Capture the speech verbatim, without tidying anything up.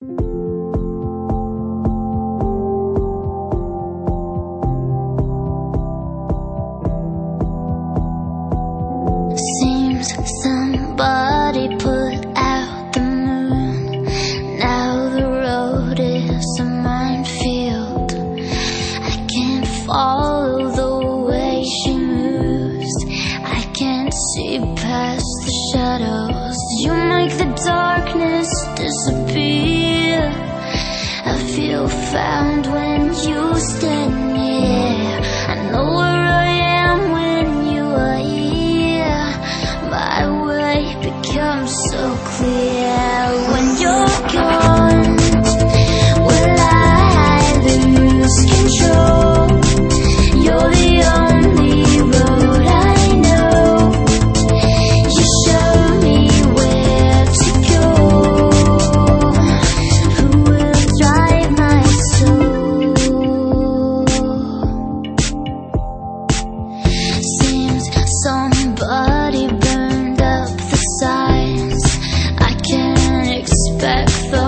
Seems somebody put out the moon. Now the road is a minefield. I can't follow the way she moves. I can't see past the shadows. You make the darkness disappear. I feel found when you stand near. I know where I am when you are here. My way becomes so clear when you're gone. Will I lose control? You're the only road I know. You show me where to go. Who will drive my soul? Seems somebody burned up the signs. I can't expect the